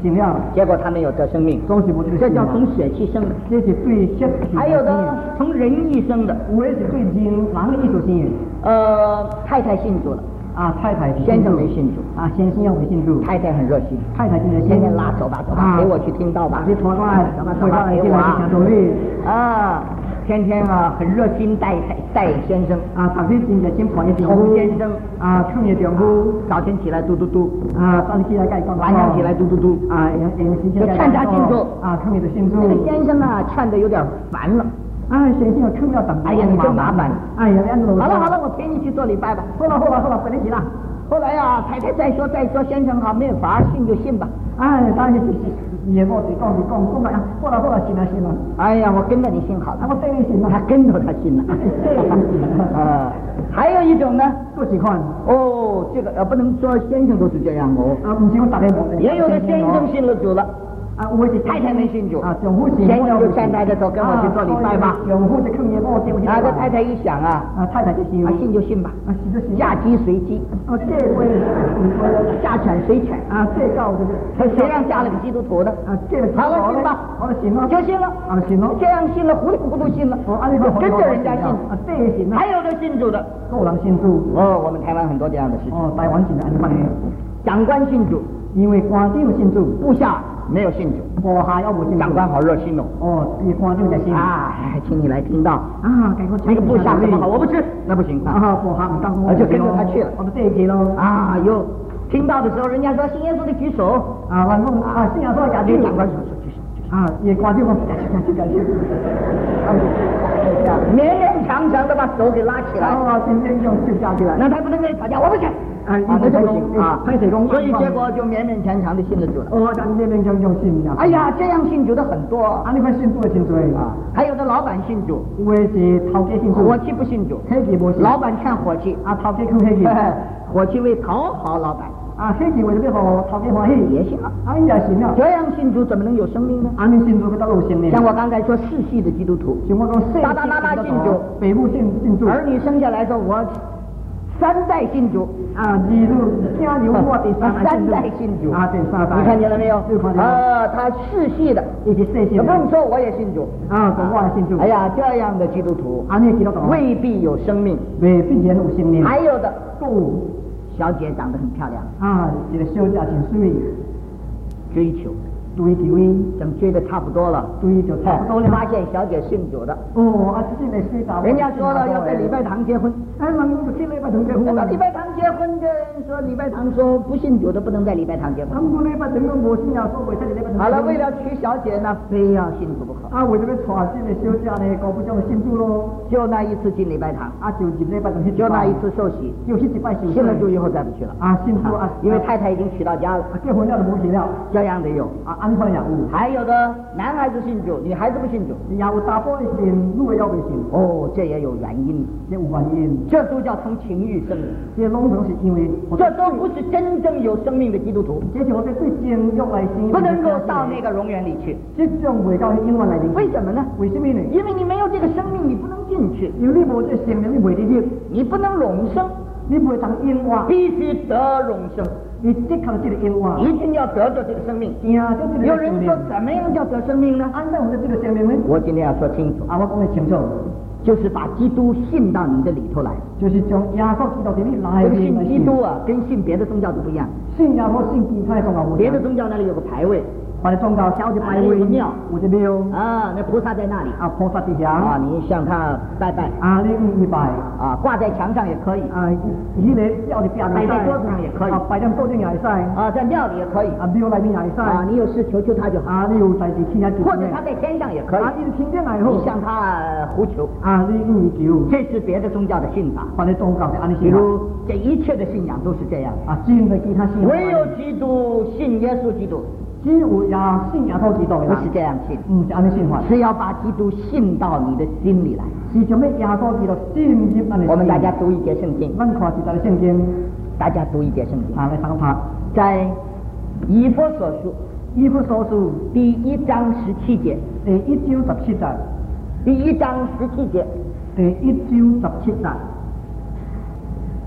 信了， 结果他没有得生命，这叫从血气生的， 这是对血气。 还有的从人意生的， 我也是对人的意所信。 太太信主了。 啊，太太先生没信主啊，先生要没信主， 太太很热心， 太太现在天天拉走吧，陪我去听道吧， 去拖过来， 走吧，陪我啊， 天天啊很热心带先生啊，特别真热心陪一洪先生啊，看你丈夫早晨起来嘟嘟嘟啊，早晨起来盖讲， 晚上起来嘟嘟嘟啊， 就劝他信主啊，看你的信主。 那个先生啊，劝的有点烦了。 啊，先生看不了等。 哎呀，你真麻烦。 哎呀， 好了，我陪你去做礼拜吧。 好了，不能急了。 后来呀，太太再说，先生好，没有法，信就信吧。 哎，当然是也我讲了呀。好了，信了。 哎呀，我跟着你信好了。 我跟你信了， 还跟着他信了。还有一种呢， 多几款。 哦，这个不能说先生都是这样哦。 啊，不行，我打开我。 也有的先生信了主了。 啊，我是太太没信主啊， 先生就站在这头跟我去做礼拜吧。啊，这太太一想啊， 太太就信， 信就信吧。 啊，信就信。 嫁鸡随鸡。 哦，这回下犬随犬。 啊，这告这谁让嫁了个基督徒的？ 啊，这个好了，信吧。 好了，信了。 就信了。 啊，信了。 这样信了，糊里糊涂信了。跟着人家信。 啊，这也信了。 还有的信主的。 够人信主。 哦，我们台湾很多这样的事情。 哦，台湾信的安怎呢？ 长官信主， 因为官长信主， 部下没有信主。 部下要不信主。 长官好热心哦。 哦，比官长才信。 啊，请你来听到。 啊， 那个部下怎么好？我不吃，那不行。 啊，部下不当我。 就跟着他去了。 我们这一期喽。 啊，有听到的时候，人家说信耶稣的举手。 啊，完后啊，信耶稣的举手。 长官举手。 啊，也官长感谢。 勉勉强强的把手给拉起来。 哦，今天用就架起来。 那他不能跟你吵架，我不信。 啊，那就不行啊，拍水工。 所以结果就勉勉强强的信了主了。 哦，但勉勉强强信了。 哎呀，这样信主的很多。 啊，你看信主的信主啊，还有的老板信主， 我是头家信主， 伙计不信主， 伙计不信。 老板劝伙计， 啊，头家劝伙计， 伙计为讨好老板。 啊，伙计为了要头家欢喜也行啊， 啊，也行啊。 这样信主怎么能有生命呢？ 啊，你信主会得有生命。 像我刚才说世系的基督徒， 像我讲爸爸妈妈信主， 北部信主， 儿女生下来说我3代信主啊，你就家有我第 3代信主啊，第3代， 你看见了没有？他世系的， 一些世系的， 不用说我也信主啊，我也信主。 哎呀，这样的基督徒啊，你基督徒未必有生命， 未必有生命。 还有的小姐长得很漂亮啊，这个小姐挺水， 追求。等追的差不多了， 追就差不多了。 发现小姐信主的。 哦，啊，现在睡着。 人家说了要在礼拜堂结婚。 哎，那我就去礼拜堂结婚。 到礼拜堂结婚的人说，礼拜堂说不信主的不能在礼拜堂结婚。 他们说礼拜堂我信仰说为在礼拜堂。 好了，为了娶小姐呢，非要信主不可。 啊，为了传进的休假呢，搞不叫我信主喽。 就那一次进礼拜堂， 啊，就进礼拜堂去。 就那一次受洗， 就去礼拜洗。 信了主以后再不去了。 啊，信主啊， 因为太太已经娶到家了。 结婚了就不去了。 这样的有啊，安排养物。 还有的男孩子信主，女孩子不信主。 有大部分信，女的要不信。 哦，这也有原因。 这有原因。 这都叫从情欲生的。 这拢都是因为。 这都不是真正有生命的基督徒。 这是我对情欲来信。 不能够到那个永远里去。 这种未到永远来的。 为什么呢？ 为什么呢？ 因为你没有这个生命，你不能进去。 因为你没这生命，你未得入。 你不能永生， 你不会当永远。 必须得永生。 你得靠这个永远， 一定要得着这个生命。有人说怎么样叫得生命呢？ 按照我的这个生命呢？ 我今天要说清楚啊，我讲得清楚， 就是把基督信到你的里头来， 就是将耶稣基督到你来。 信基督啊，跟信别的宗教都不一样。 信耶稣、信其他宗教不一样。 别的宗教那里有个牌位。 把那宗教小的牌位庙， 我这庙啊，那菩萨在那里啊，菩萨底下啊，你向他拜拜啊，你拜啊，挂在墙上也可以啊，你那吊的吊摆在桌子上也可以啊，摆在桌子上也可以啊，在庙里也可以啊，庙里面也可以啊，你有事求求他就好啊，你有代志听下就或者他在天上也可以啊，你听见来后你向他呼求啊，你求， 这是别的宗教的信法， 把那宗教的按你信比如这一切的信仰都是这样啊，信的其他信仰， 唯有基督信耶稣基督。 只有呀，信耶稣基督不是这样信， 是按你信法， 是要把基督信到你的心里来。 是什么耶稣基督信入咱的心？ 我们大家读一节圣经。 咱看一节圣经， 大家读一节圣经。 来参考， 在以弗所书， 以弗所书第1章17节， 第1章17节， 第1章17节， 第1章17节，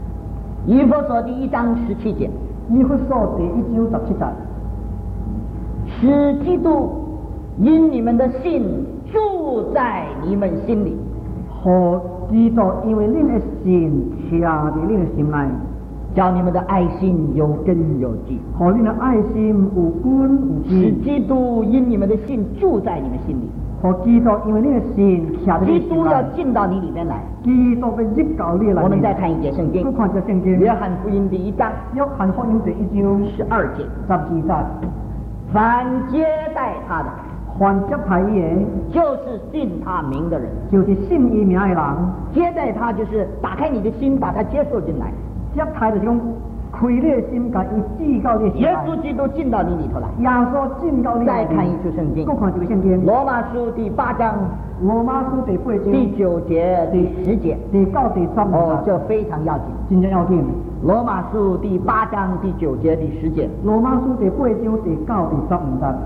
以弗所第1章17节， 以弗所第1章17节。 使基督因你们的信住在你们心里。 和基督因为恁的信倚在恁的心内， 叫你们的爱心有根有基， 和恁的爱心有根有使基。 基督因你们的信住在你们心里。 和基督因为恁的信倚在恁的基心督要内， 进到你里面来。 基督要入到你内面。 我们再看一节圣经， 再看这圣经， 约翰福音第1章约翰福音第1章 12节 12节， 凡接待他的， 凡接待伊的， 就是信他名的人。 就是信伊名的人。 接待他就是打开你的心，把他接受进来。 接待就是讲开你的心，把伊寄到你的心内。 耶稣基督进到你里头来。 耶稣进到你再看一处圣经， 再看一个圣经， 罗马书第8章罗马书第8章第9节、第10节。 第9、第15 哦， 节， 这非常要紧。 真正要紧。 罗马书第8章第9节、第10节。 罗马书第8章第9、第15节。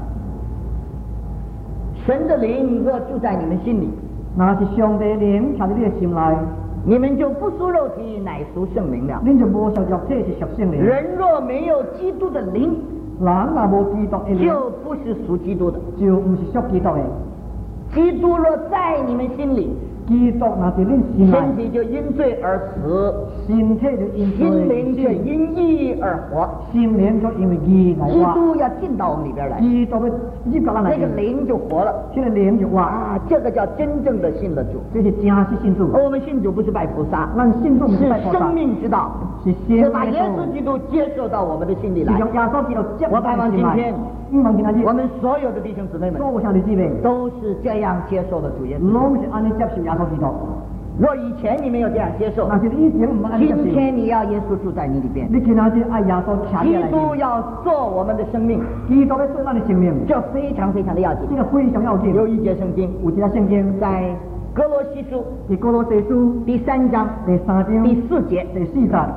神的灵若住在你们心里， 那是上帝灵住在你的心内， 你们就不属肉体，乃属圣灵了。 恁就无属肉体，是属圣灵。 人若没有基督的灵， 人若无基督的灵， 就不是属基督的。 就唔是属基督的。 基督若在你们心里， 基督若在恁心身内， 体就因罪而死， 身体就因心灵却因义而活。 心灵就因为义来基活。 督要进到我们里边来， 基督要入到咱内那个面， 灵就活了。 这个灵就活。 啊，这个叫真正的信了主。 这是真是信主。 而我们信主不是拜菩萨， 咱信主不是是拜菩萨生命之道， 是先是把耶稣基督接受到我们的心里来。 是用耶稣基督接我盼望今天希望今天我们所有的弟兄姊妹们所有兄弟姊妹都是这样接受了主耶稣。 拢是安尼接受耶稣基督。 若以前你没有这样接受， 那是以前唔安尼接受。 今天你要耶稣住在你里边， 你今仔日爱耶稣徛基在内面， 督要做我们的生命， 基督要做咱的生命， 这非常非常的要紧这。个非常要紧。 有一节圣经有一个圣经在哥罗西书是哥罗西书第3章第3章第4节， 第4节。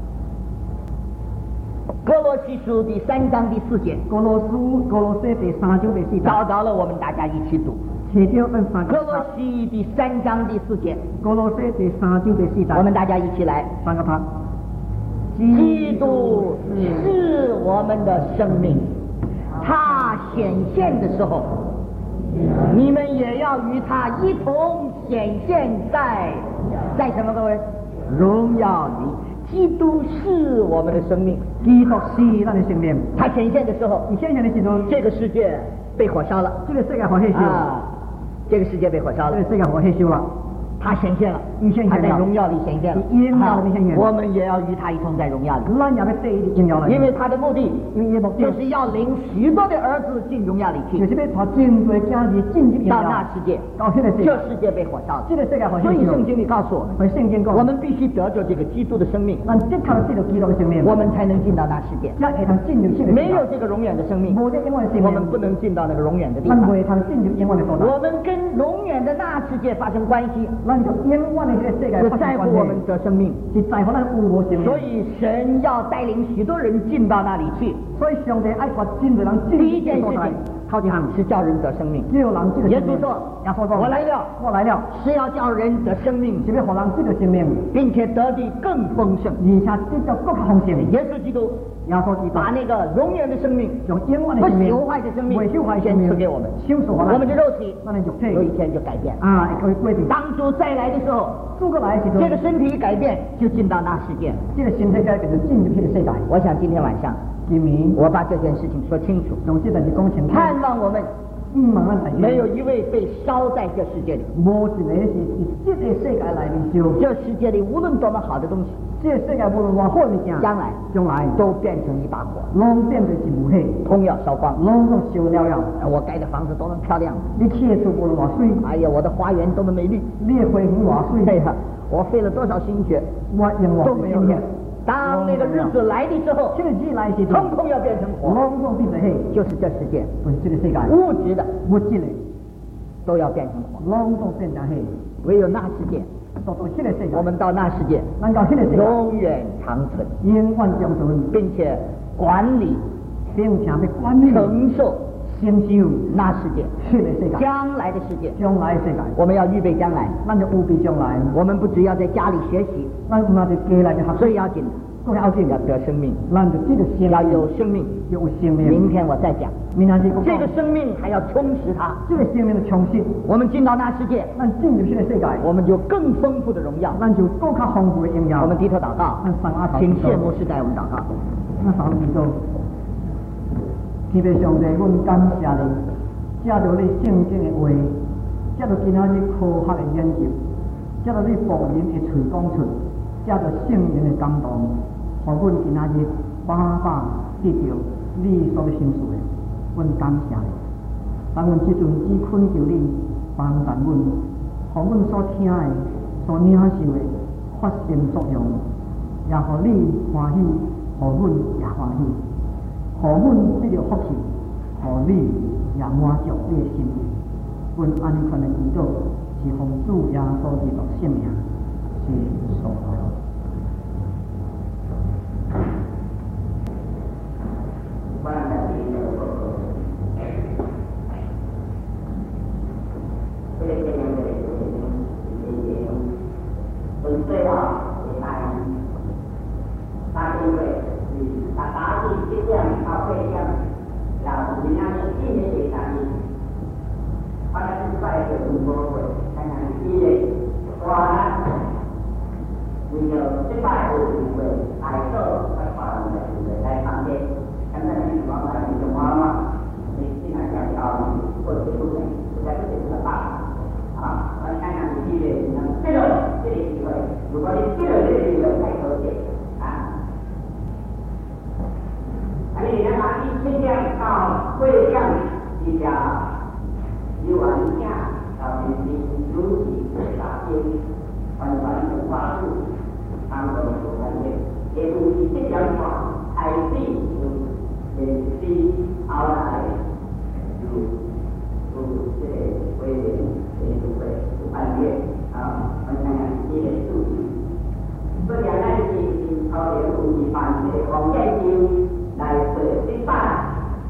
哥罗西书第3章第4节， 哥罗西第3章第4节。 找着了，我们大家一起读。 找到分3 哥罗西第3章第4节， 哥罗西第3章第4节。 我们大家一起来。 3个他。 基督是我们的生命，他显现的时候，你们也要与他一同显现在什么？各位，荣耀里。基督是我们的生命， 基督是咱的生命。 他显现的时候， 你显现的时候， 这个世界被火烧了， 这个世界火火烧， 这个世界被火烧了， 这个世界火火烧了。 他显现了，他在荣耀里显现了，我们也要与他一同在荣耀里。因为他的目的，就是要领许多的儿子进荣耀里去，到那世界，这世界被火烧了。所以圣经里告诉我们必须得着这个基督的生命，我们才能进到那世界。没有这个永远的生命，我们不能进到那个永远的地方。我们跟永远的那世界发生关系，是在乎我们的生命，所以神要带领许多人进到那里去。第一件事情是叫人得生命。耶稣说：“我来了，是要叫人得生命，并且得的更丰盛。”耶稣基督把那个永远的生命、不朽坏的生命先赐给我们，我们的肉体有一天就改变。当主再来的时候，这个身体改变就进到那世界。我想今天晚上我把这件事情说清楚，盼望我们没有一位被烧在这世界里。这世界里无论多么好的东西，将来都变成一把火，通要烧光。我盖的房子多么漂亮，哎呀，我的花园多么美丽，哎呀，我费了多少心血都没有用。当那个日子来的时候，通通要变成火，就是这世界物质的都要变成火，唯有那世界，我们到那世界永远长存，并且管理承受那世界，将来的世界，我们要预备将来。我们不只要在家里学习，最要紧的更要紧要得生命， 那就这个心要有生命， 有生命。 明天我再讲。 明天这个生命还要充实它， 这个生命的充实。 我们进到那世界， 那进入这个世界， 我们就更丰富的荣耀， 那就更加丰富的荣耀。 我们低头祷告，请谢牧师带我们祷告。 那上帝说，天父上帝，阮感谢你，借着你圣经的话，借着今仔日科学的研究，借着你仆人的嘴讲出，借着圣灵的感动，让阮今仔日把得到你所要心事的，阮感谢你。但阮这阵只恳求你帮助阮，让阮所听的、所领受的发生作用，也让你欢喜，让阮也欢喜，让阮得到福气，让你也满足你的心意。阮安尼款的祈祷，是奉主耶稣基督圣名，是所有。 最好也大因为打击这样到这样，然后人家是今年给打击，好像是在这中国会看看第一哇，你有失败的机会，挨受在华人的机会来旁边，看看你往哪里就往哪，你尽量讲道理或者不能，在这里是大啊，来看看你第一，这个机会。如果你这个机会太可惜啊，你人家尽量到会让比较有玩家到明星如此大间完的发布，当中所看见，也就是这样话，还是也是后来这个会员会半月啊，我看看这个数据。所以咱是靠着有一番这个黄建州来做示范，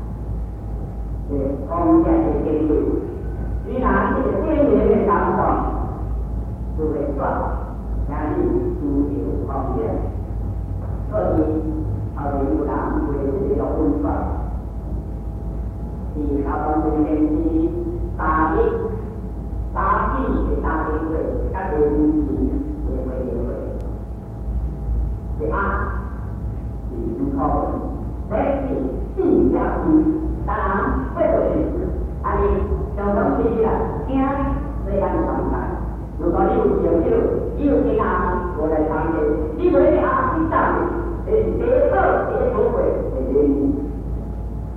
黄建的研究，虽然这个边缘的当中就会算，但是主要黄建，所以靠着有人为这个温算，是靠着这个是大力的大机会，甲人民也会。是啊，是如何？这是定下去，当然，这就是安尼相当必要，听